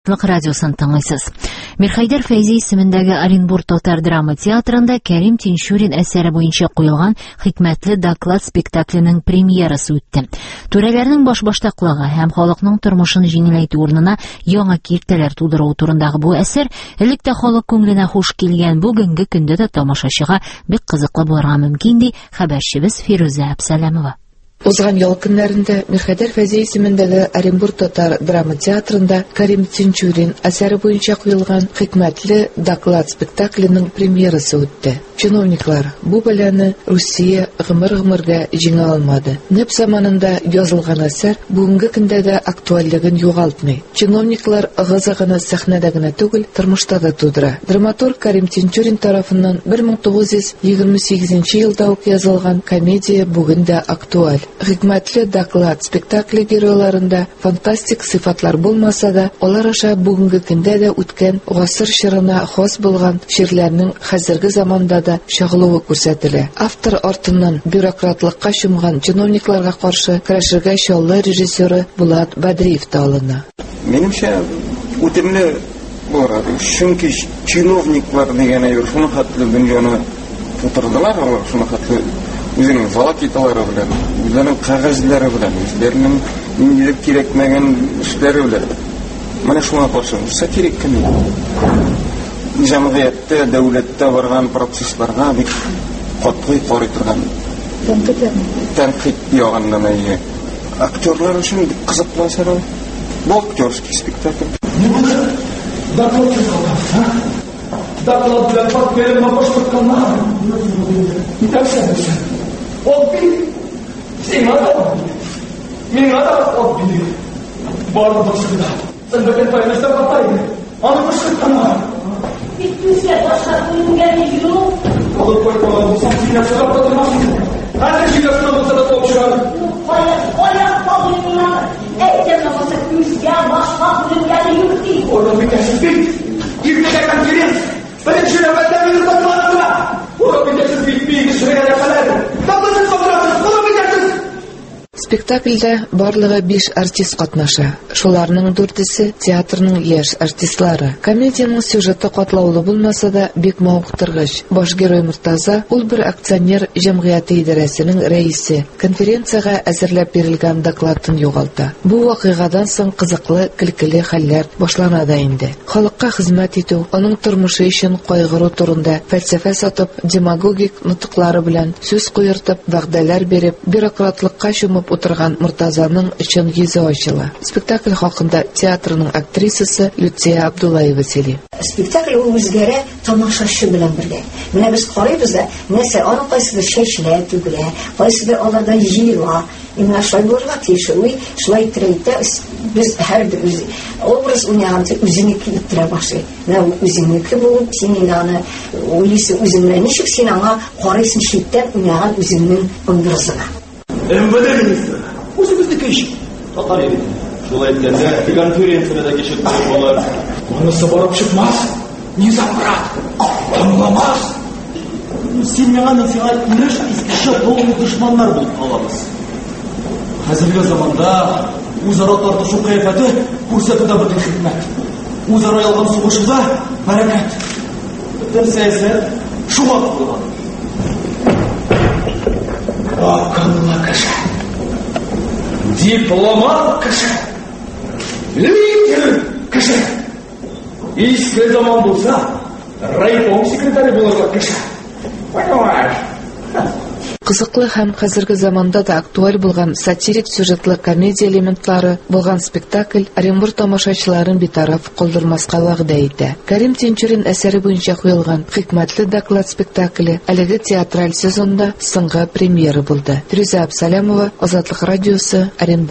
Азатлык радиосын тыңлыйсыз. Мирхәйдәр Фәйзи исемендәге Оренбург татар драма театрында Кәрим Тинчурин әсәре буенча куелган хикмәтле доклад спектакленең премьерасы үтте. Түрәләрнең баш-баштаклыгы һәм халыкның тормышын җиңеләйтү урынына яңа киртәләр тудыру турындагы бу әсәр элек тә халык күңеленә хуш килгән, бүгенге көндә дә тамашачыга бик кызыклы булырга мөмкин ди хәбәрчебез Фируза Абсалямова. Узган ял көннәрендә Мирхәйдәр Фәйзи исемендәге Оренбург татар драма театрында Кәрим Тинчурин әсәре буенча куелган хикмәтле доклад спектакленең премьерасы үтте. Чиновниклар бу бәлане Русия гомер-гомергә җиңә алмады. Нәп заманында язылган әсәр бүгенге көндә дә актуальлыгын югалтмый. Чиновниклар гызыгыны сәхнәдә генә түгел, тормышта да тудыра. Драматург Кәрим Тинчурин тарафыннан 1928 елда ук язылган комедия бүген дә актуаль. Хикмәтле доклад спектакле геройларында фантастик сыйфатлар булмаса да, алар аша бүгенге көндә дә үткән гасыр чорына хас булган ширләрнең хәзерге заманда да чагылуы күрсәтелә. Автор артыннан бюрократлыкка чумган чиновникларга каршы көрәшергә чаллы режиссеры Булат Бадриев та алына. Минемчә, үтемле булыр. Чөнки чиновниклар дигән әйбер шуны хәтле дөньяны тутырдылар, шуны хәтле үзенең волокиталары белән, үзенең кагазьләре белән, үзләренең инде кирәкмәгән эшләре белән. Менә шуңа каршы сатирик кем? Җәмгыятьтә, дәүләттә барган процессларга бик катгый карый торган. Тәнкыйть ягыннан әйе. Актерлар өчен бик кызыклы әсәр ул. Бу актерский спектакль. Доклад белән башлыкканнар. Ол бит, сиңа да, миңа да ол бит. Барлы башында. Сендәген пайлашта батайды. Аны башкартканнар. Битүсә башка күнгәне юк. Алып куйган булсам, сиңа сорап та тормасын. Хәзер җиләсенә булса да топшырар. Кая калыймнар. Әйтәм булса, күзгә башка күнгәне юк ди. Аны битәсез бит. Иртәгә конференция. Беренче нәүбәттә мине тапмадылар. Аны битәсез бит, бит эшләргә кадәр. Спектакльдә барлыгы 5 артист катнаша. Шуларның 4-се театрның яшь артистлары. Комедияның сюжеты катлаулы булмаса да бик мавыктыргыч. Баш герой Муртаза ул бер акционер җәмгыяте идарәсенең рәисе. Конференциягә әзерләп бирелгән докладын югалта. Бу вакыйгадан соң кызыклы, көлкеле хәлләр башлана да инде. Халыкка хезмәт итү, аның тормышы өчен кайгыру турында фәлсәфә сатып, демагогик нутыклары белән сүз куертып, вәгъдәләр биреп, бюрократлыкка чумып утырган Муртазаның өчен йөзе ачыла. Спектакль хакында театрның актрисасы Люция Абдуллаева сөйли. Спектакль үзгәрә тамашачы белән бергә. Менә без карыйбыз да, нәрсә аның кайсыдыр шәчләр түгелә, кайсыдыр аларда җыела. Менә шулай булырга тиеш. Шулай иттерә. Без һәрбер образ уйнаган үзенеке иттерә башлый. Менә үзенеке булып, син аны уйлыйсың, үзеңне ничек син аңа карыйсың читтән уйнаган үзеңнең образына. МВД министры. Үзебезнеке ич. Татар иде. Шулай әйткәндә, конференциядә кичектереп булар. Монысы барып чыкмас. Не забрат. Аңламас. Син миңа нисига күреш искечә долгы дошманнар булып калабыз. Хәзерге заманда үзара тартышу кыяфәте күрсәтүдә бөтен хикмәт. Үзара ялган сугышуда бәрәкәт. Бөтен сәясәт шуңа куелган. Акыллы кеше, дипломат кеше, лидер кеше. Иске заман булса, райком секретаре булырга кеше. Понимаешь? Кызыклы һәм хәзерге заманда да актуаль булган сатирик сюжетлы комедия элементлары булган спектакль Оренбург тамашачыларын битараф калдырмаска вәгъдә итә. Кәрим Тинчурин әсәре буенча куелган хикмәтле доклад спектакле әлеге театраль сезонда соңгы премьера булды. Фируза Абсалямова, Азатлык радиосы, Оренбург.